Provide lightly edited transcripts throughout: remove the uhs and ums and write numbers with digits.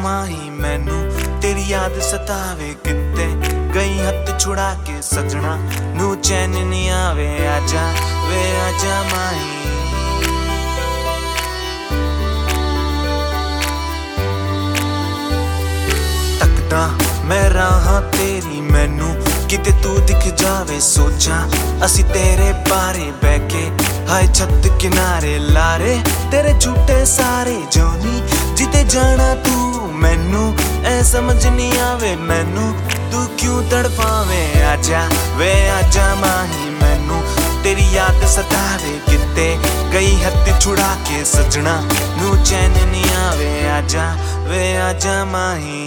माही मैनू तेरी याद सतावे किते गई हथ छुड़ा के सजना नू चैन नहीं आवे आजा वे आजा माही तकदा मैं राह तेरी मैनू किते तू दिख जावे सोचा असी तेरे बारे बैके हाय छत किनारे लारे तेरे झूठे सारे जोनी जिते जाना तू मैनू ऐ समझ नहीं आवे मैनू तू क्यों तड़पावे आजा वे आजा माही मैनू तेरी याद सतावे किते गई हथ छुड़ा के सजना नू चैन नहीं आवे आजा वे आजा माही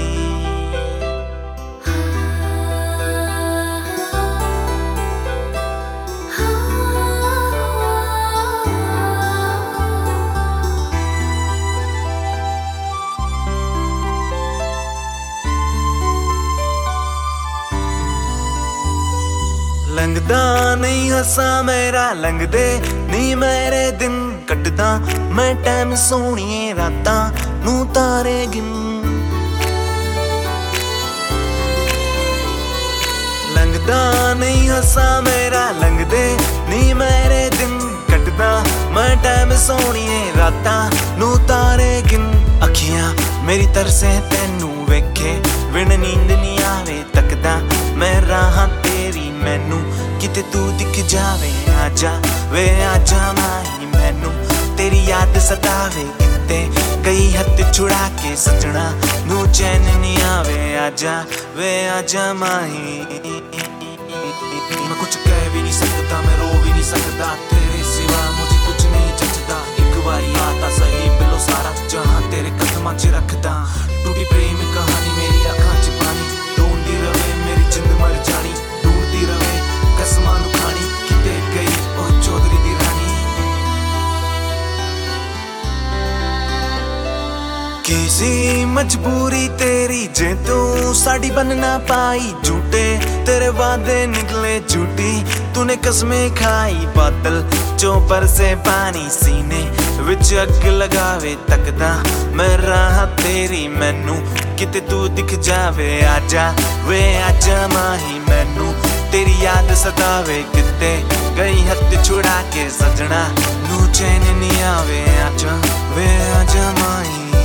लंघदा नहीं हसा मेरा लंघदे नहीं मेरे दिन कटदा मैं टाइम सोहणिए रातां नू तारे गिन लंघदा नहीं हसा मेरा लंघदे नहीं मेरे दिन कटदा मैं टाइम सोहणिए रातां नू तारे गिन अखियां मेरी तरसे तैनू वेखे बिन नींद नहीं आवे तकदा मैं राह तेरी मैनू किते तू दिख जावे आजा वे आजा माही मैनू तेरी याद सतावे किते कई हथ छुड़ा के सजना नू चैन नहीं आवे आजा वे आजा माही मैं कुछ कह भी नहीं सकता मैं रो भी नहीं सकता तेरे सिवा मुझे कुछ नहीं जचदा एक बारी आता सही बिलो सारा जहां तेरे कदमां च रखदा टूटी प्रेम कहानी मेरी अखां च पानी ढूंढदी रवे मेरी जिंद मर जानी ढूंढदी रवे कसमां नू खानी किते गई ओ चौधरी दी रानी किसी मजबूरी तेरी जे तू साड़ी बन ना पाई झूठे तेरे वादे निकले झूठी तूने कसमें खाई बादल चौपर से पानी सीने विच अग लगावे तकदा मैं राह तेरी मैनू किते तू दिख जावे आजा वे आजा माही मैनू तेरी याद सतावे किते गई हथ छुड़ा के सजना नू चैन नहीं आवे आजा वे आजा माही